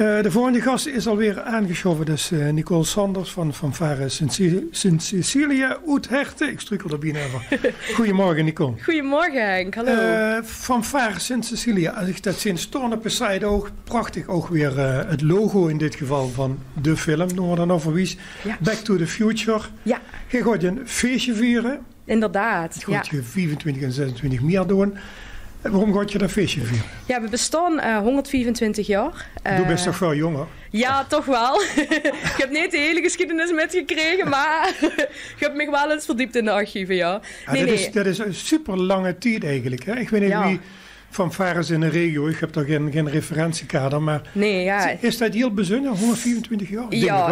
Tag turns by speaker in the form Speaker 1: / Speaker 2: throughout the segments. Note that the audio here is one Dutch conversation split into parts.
Speaker 1: De volgende gast is alweer aangeschoven. Dus Nicole Sanders van Fanfare Sint-Cecilia uit Herten. Ik strukkel er bijna over. Goedemorgen, Nicole.
Speaker 2: Goedemorgen, Henk. Hallo.
Speaker 1: Fanfare Sint-Cecilia. Als ik dat zie staan op een site ook. Prachtig ook weer het logo in dit geval van de film. Noemen we dan over wie? Ja. Back to the Future.
Speaker 2: Ja.
Speaker 1: Je gaat een feestje vieren.
Speaker 2: Inderdaad.
Speaker 1: Je gaat je 24 en 26 meer doen. Waarom gaat je dat feestje vieren?
Speaker 2: Ja, we bestaan 124 jaar.
Speaker 1: Du bent toch veel jonger?
Speaker 2: Ja, toch wel. Ik heb niet de hele geschiedenis metgekregen, maar ik heb me wel eens verdiept in de archieven, ja.
Speaker 1: Dat is een super lange tijd eigenlijk. Hè? Ik weet niet wie fanfares in de regio. Ik heb daar geen referentiekader, maar is dat heel bijzonder, 124 jaar?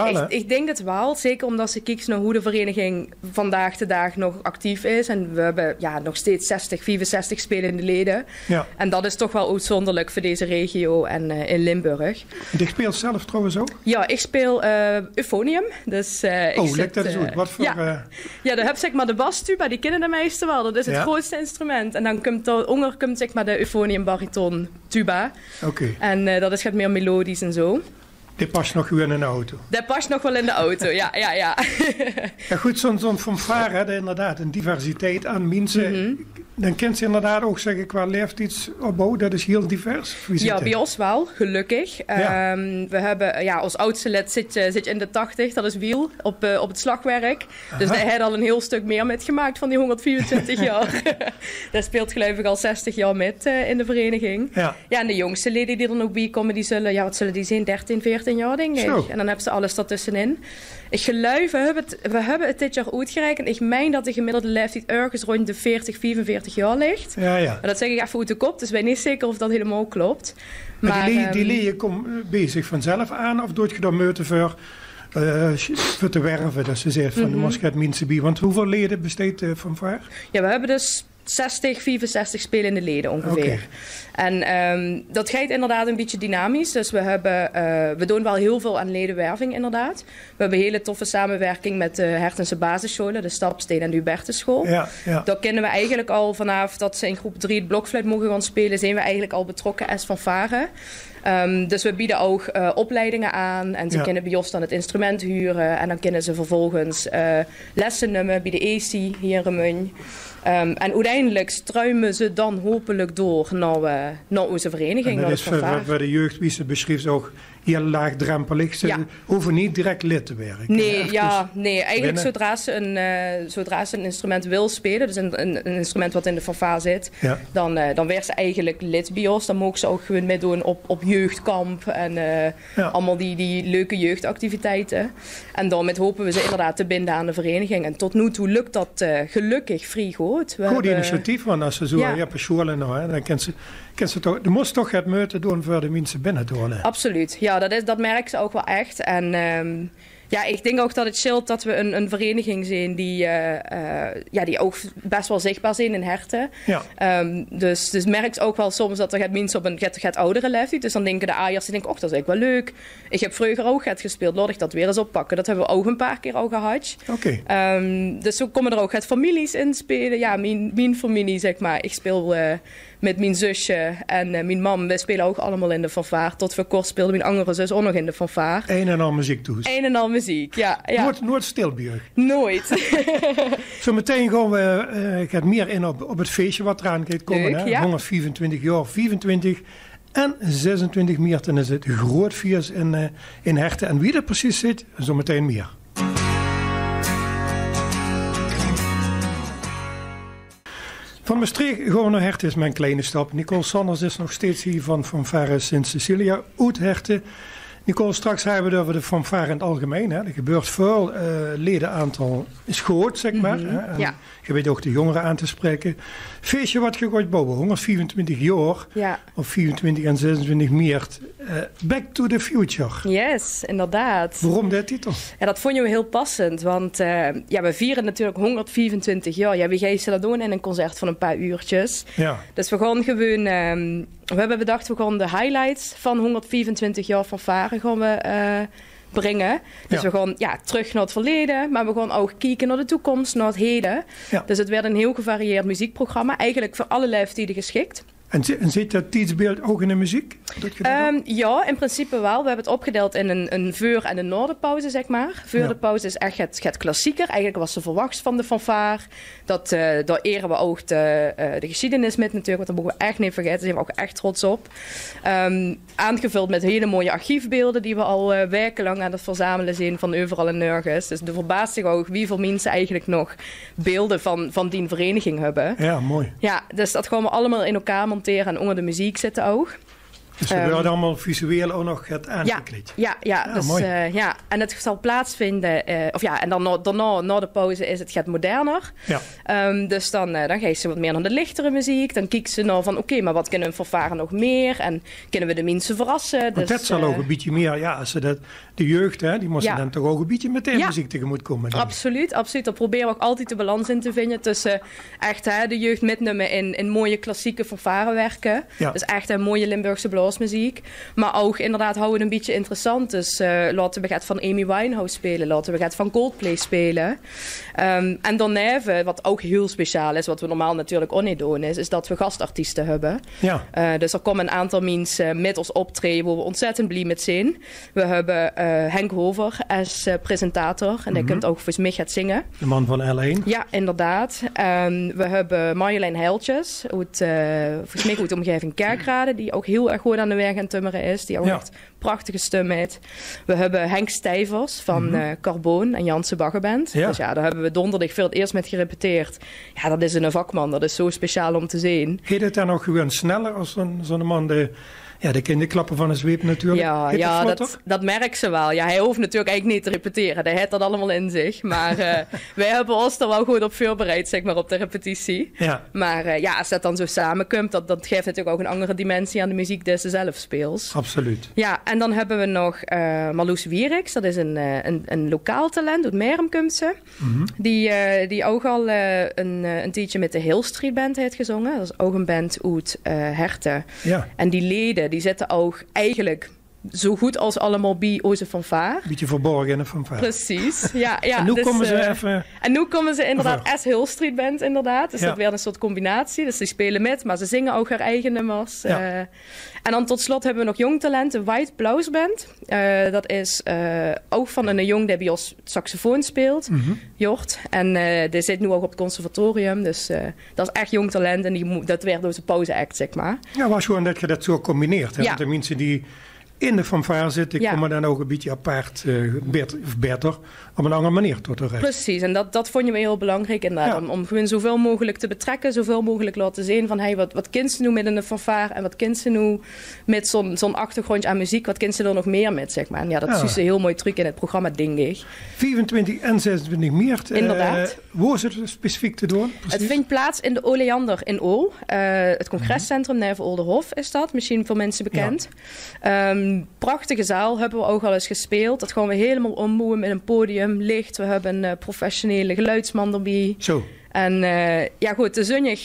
Speaker 2: Ik denk het wel. Zeker omdat ze kijkt naar hoe de vereniging vandaag de dag nog actief is. En we hebben nog steeds 65 spelende leden. Ja. En dat is toch wel uitzonderlijk voor deze regio en in Limburg.
Speaker 1: En je speelt zelf trouwens ook?
Speaker 2: Ja, ik speel euphonium. Dus,
Speaker 1: leg dat eens uit. Wat voor...
Speaker 2: Ja, dan heb zeg maar de bastuba, die kennen de meesten wel. Dat is het grootste instrument. En dan komt zeg maar de euphonium bariton tuba.
Speaker 1: Okay.
Speaker 2: En dat gaat meer melodisch en zo.
Speaker 1: Dit past nog wel in de auto.
Speaker 2: Dat past nog wel in de auto, ja.
Speaker 1: Ja goed, zo'n fanfare, inderdaad, een diversiteit aan mensen. Mm-hmm. Dan kent ze inderdaad ook zeggen qua leeftijdsopbouw, dat is heel divers.
Speaker 2: Ja, bij ons wel, gelukkig. Ja. We hebben, ons oudste lid zit in de 80, dat is Wiel, op het slagwerk. Aha. Dus hij had al een heel stuk meer metgemaakt van die 124 jaar. Dat speelt geloof ik al 60 jaar met in de vereniging. Ja, en de jongste leden die er nog bij komen, die zullen, wat zullen die zijn, 13, 14 jaar denk ik. Zo. En dan hebben ze alles ertussenin. Ik geloof, we hebben het dit jaar uitgerekend. Ik meen dat de gemiddelde leeftijd ergens rond de 40, 45 jaar ligt. Ja. Maar dat zeg ik even uit de kop, dus ik ben niet zeker of dat helemaal klopt.
Speaker 1: Maar die leerlingen komen bezig vanzelf aan of doet je daar moeite voor te werven? Dat ze zegt van de moskhet mensen bij. Want hoeveel leden besteedt Fanfare?
Speaker 2: Ja, we hebben dus 65 spelende leden ongeveer. Okay. En dat gaat inderdaad een beetje dynamisch. Dus we doen wel heel veel aan ledenwerving inderdaad. We hebben een hele toffe samenwerking met de Hertense basisscholen, de Stapsteen en de Hubertusschool. Ja. Daar kennen we eigenlijk al vanaf dat ze in groep 3 het blokfluit mogen gaan spelen, zijn we eigenlijk al betrokken als fanfare. Dus we bieden ook opleidingen aan en ze kunnen bij ons dan het instrument huren en dan kunnen ze vervolgens lessen nemen bij de AC hier in Remun. En uiteindelijk struimen ze dan hopelijk door naar onze vereniging.
Speaker 1: En dat is voor de jeugd, wie ze beschrijft, ook heel laagdrempelig. Ze hoeven niet direct lid te werken.
Speaker 2: Nee. Eigenlijk zodra ze een instrument wil spelen, dus een instrument wat in de fanfare zit, dan werd ze eigenlijk lid bij ons. Dan mogen ze ook gewoon meedoen op jeugdkamp en allemaal die leuke jeugdactiviteiten. En daarmee hopen we ze inderdaad te binden aan de vereniging. En tot nu toe lukt dat gelukkig vrij goed.
Speaker 1: Goed initiatief, want als ze zo scholen nou, dan kan ze toch, er moet toch het moeten doen voor de mensen binnen doen.
Speaker 2: Absoluut, ja, dat merken ze ook wel echt. En ik denk ook dat het scheelt dat we een vereniging zijn die ook best wel zichtbaar zijn in Herten. Ja. Dus merkt ook wel soms dat er mensen op een oudere leeftijd. Dus dan denken de Ajax, dat is eigenlijk wel leuk. Ik heb vroeger ook gespeeld, laat ik dat weer eens oppakken. Dat hebben we ook een paar keer al gehad.
Speaker 1: Okay.
Speaker 2: Dus zo komen er ook families in spelen. Ja, mijn familie, zeg maar. Ik speel met mijn zusje en mijn mam. We spelen ook allemaal in de fanfare. Tot voor kort speelde mijn andere zus ook nog in de fanfare.
Speaker 1: Een en al muziek dus.
Speaker 2: Een en al muziek, ja.
Speaker 1: Nooit stilbuur.
Speaker 2: Nooit.
Speaker 1: Zometeen gaan we meer in op het feestje wat eraan gaat komen. Leuk, hè? 124 jaar, 24 en 26 maart. Dan is het groot feest in Herten. En wie er precies zit, zometeen meer. Van Maastricht gaan we naar Herten, is mijn kleine stap. Nicole Sanders is nog steeds hier van Fanfare Sint-Cecilia uit Herten. Nicole, straks hebben we het over de fanfare in het algemeen. Hè. Er gebeurt veel, ledenaantal is groot, zeg maar. Hè. En je weet ook de jongeren aan te spreken. Feestje wat je gaat bouwen, 124 jaar, op 24 en 26 maart. Back to the Future.
Speaker 2: Yes, inderdaad.
Speaker 1: Waarom de titel?
Speaker 2: Ja, dat vonden we heel passend, want we vieren natuurlijk 124 jaar. Ja, wie ga je dat doen in een concert van een paar uurtjes? Ja. Dus we gaan gewoon... we hebben bedacht, we gaan de highlights van 124 jaar fanfare gaan we brengen. Dus we gaan terug naar het verleden, maar we gaan ook kijken naar de toekomst, naar het heden. Ja. Dus het werd een heel gevarieerd muziekprogramma, eigenlijk voor alle leeftijden geschikt.
Speaker 1: En zit dat tijdsbeeld ook in de muziek?
Speaker 2: Ja, in principe wel. We hebben het opgedeeld in een voor- en een noorderpauze, zeg maar. Voor-de-pauze is echt het klassieker. Eigenlijk was ze verwacht van de fanfare. Daar eren we ook de geschiedenis met natuurlijk, want dat mogen we echt niet vergeten. Daar zijn we ook echt trots op. Aangevuld met hele mooie archiefbeelden die we al wekenlang aan het verzamelen zijn van overal en nergens. Dus de verbaast zich ook hoeveel mensen eigenlijk nog beelden van die vereniging hebben.
Speaker 1: Ja, mooi.
Speaker 2: Ja, dus dat gaan we allemaal in elkaar monteren en onder de muziek zitten ook.
Speaker 1: Dus we worden allemaal visueel ook nog het aangekleed.
Speaker 2: Ja, dus, mooi. En het zal plaatsvinden, en dan daarna, na de pauze, is het moderner. Ja. Dus dan ga je ze wat meer naar de lichtere muziek. Dan kijken ze naar van, oké, maar wat kunnen we vervaren nog meer? En kunnen we de mensen verrassen?
Speaker 1: Want
Speaker 2: dus,
Speaker 1: dat zal ook een beetje meer, als ze de jeugd, die moesten dan toch ook een beetje met de muziek tegemoet komen.
Speaker 2: Absoluut. Daar proberen we ook altijd de balans in te vinden tussen echt de jeugd metnemen in mooie klassieke fanfarewerken. Ja. Dus echt een mooie Limburgse bluesmuziek. Maar ook inderdaad houden we het een beetje interessant. Dus laten we het van Amy Winehouse spelen. Laten we het van Coldplay spelen. En dan even, wat ook heel speciaal is, wat we normaal natuurlijk ook niet doen, is dat we gastartiesten hebben. Ja. Dus er komen een aantal mensen met ons optreden waar we ontzettend blij met zijn. We hebben Henk Hover als presentator. En die kunt ook volgens mij gaat zingen.
Speaker 1: De man van L1.
Speaker 2: Ja, inderdaad. We hebben Marjolein Heiltjes volgens mij uit de omgeving Kerkrade, die ook heel erg goed aan de weg aan tummeren is. Die ook echt prachtige stem heeft. We hebben Henk Stijvers van Carboon en Janse Baggeband. Ja. Dus daar hebben we donderdag voor het eerst met gerepeteerd. Ja, dat is een vakman. Dat is zo speciaal om te zien.
Speaker 1: Gaat het dan nog gewoon sneller als zo'n man de kinderklappen van een zweep natuurlijk.
Speaker 2: Ja, dat merkt ze wel. Ja, hij hoeft natuurlijk eigenlijk niet te repeteren. Hij heeft dat allemaal in zich. Maar wij hebben ons er wel goed op voorbereid, zeg maar, op de repetitie. Ja. Maar als dat dan zo samenkomt, dat geeft natuurlijk ook een andere dimensie aan de muziek die ze zelf speelt.
Speaker 1: Absoluut.
Speaker 2: Ja, en dan hebben we nog Marloes Wieriks. Dat is een lokaal talent. Uit Merum komt ze. Die ook al een tijdje met de Hill Street Band heeft gezongen. Dat is ook een band uit Herten. Ja. En die leden, die zitten ook eigenlijk zo goed als allemaal bij onze fanfare.
Speaker 1: Een beetje verborgen in een fanfare.
Speaker 2: Precies, ja.
Speaker 1: En nu komen ze even...
Speaker 2: En nu komen ze inderdaad als Hill Street Band, inderdaad. Dus dat weer een soort combinatie. Dus die spelen met, maar ze zingen ook haar eigen nummers. Ja. En dan tot slot hebben we nog jong talent, de White Blouse Band. Dat is ook van een jong die bij ons saxofoon speelt, Jort. En die zit nu ook op het conservatorium. Dus dat is echt jong talent en dat werd door zijn pauze act, zeg maar.
Speaker 1: Ja, was gewoon dat je dat zo combineert. Hè? Ja. Want de mensen die in de fanfare zitten, komen dan ook een beetje apart, beter, op een andere manier tot de rest.
Speaker 2: Precies, en dat vonden we heel belangrijk inderdaad, om gewoon zoveel mogelijk te betrekken, zoveel mogelijk laten zien van wat kind ze nu met een fanfare en wat kind ze nu met zo'n achtergrondje aan muziek, wat kind ze er nog meer met, zeg maar. En dat is een heel mooi truc in het programma, denk ik.
Speaker 1: 24 en 26 maart.
Speaker 2: Inderdaad.
Speaker 1: Waar is het specifiek te doen?
Speaker 2: Precies? Het vindt plaats in de Oleander in Ool. Het congrescentrum Nijvel-Olderhof is dat, misschien voor mensen bekend. Ja. Prachtige zaal, hebben we ook al eens gespeeld. Dat gaan we helemaal ombouwen met een podium, licht. We hebben een professionele geluidsman erbij.
Speaker 1: Zo.
Speaker 2: En goed, de zondag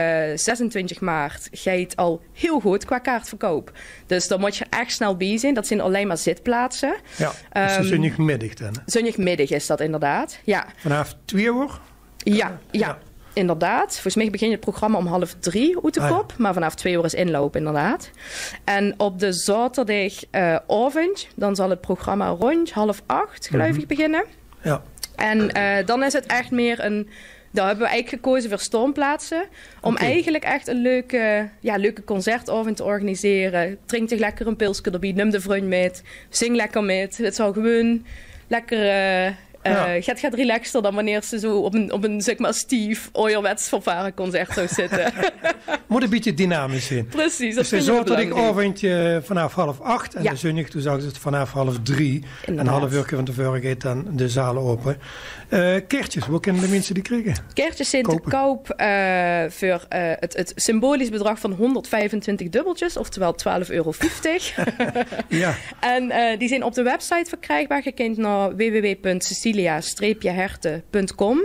Speaker 2: 26 maart gaat al heel goed qua kaartverkoop. Dus daar moet je echt snel bij zijn. Dat zijn alleen maar zitplaatsen.
Speaker 1: Ja, dat is zondagmiddag dan.
Speaker 2: Zondagmiddag is dat inderdaad, ja.
Speaker 1: Vanaf 2 uur?
Speaker 2: Ja. Inderdaad. Volgens mij begint het programma om 2:30 uit de kop. Maar vanaf 2 uur is inloop, inderdaad. En op de zaterdagavond, dan zal het programma rond 7:30, geloof ik, beginnen. Ja. En dan is het echt meer daar hebben we eigenlijk gekozen voor stoomplaatsen. Om eigenlijk echt een leuke concertavond te organiseren. Drink toch lekker een pilsje erbij, neem de vriend mee. Zing lekker mee. Het zal gewoon lekker... gaat relaxter dan wanneer ze zo op een zeg maar stief, ouderwets fanfareconcert zou zitten.
Speaker 1: Moet een beetje dynamisch zijn.
Speaker 2: Precies, dat
Speaker 1: dus
Speaker 2: vind ik belangrijk.
Speaker 1: Dus zaterdag vanaf 7:30 en de zondag toen zag ze het vanaf 2:30. En een half uur van tevoren gaat dan de zalen open. Kaartjes, hoe kunnen de mensen die krijgen?
Speaker 2: Kaartjes zijn te koop voor het symbolisch bedrag van 125 dubbeltjes, oftewel €12,50.
Speaker 1: Ja.
Speaker 2: En die zijn op de website verkrijgbaar. Je kunt naar www.cecilia-herten.com.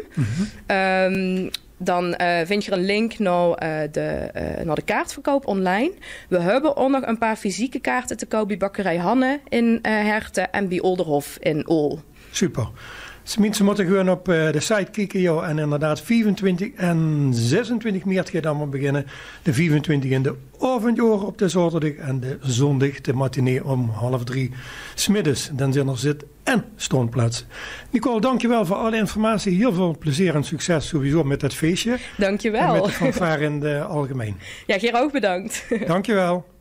Speaker 2: Dan vind je een link naar de kaartverkoop online. We hebben ook nog een paar fysieke kaarten te koop bij Bakkerij Hanne in Herten en bij Olderhof in Ool.
Speaker 1: Super. Mensen moeten gewoon op de site kijken, joh. En inderdaad 24 en 26 maart gaat dan maar beginnen. De 24 in de avonduren op de zaterdag en de zondag de matinee om 2:30 'smiddags. Dan zijn er zit- en stoonplaats. Nicole, dankjewel voor alle informatie. Heel veel plezier en succes sowieso met het feestje.
Speaker 2: Dankjewel.
Speaker 1: En met de fanfare in het algemeen.
Speaker 2: Ja, Geer ook bedankt.
Speaker 1: Dankjewel.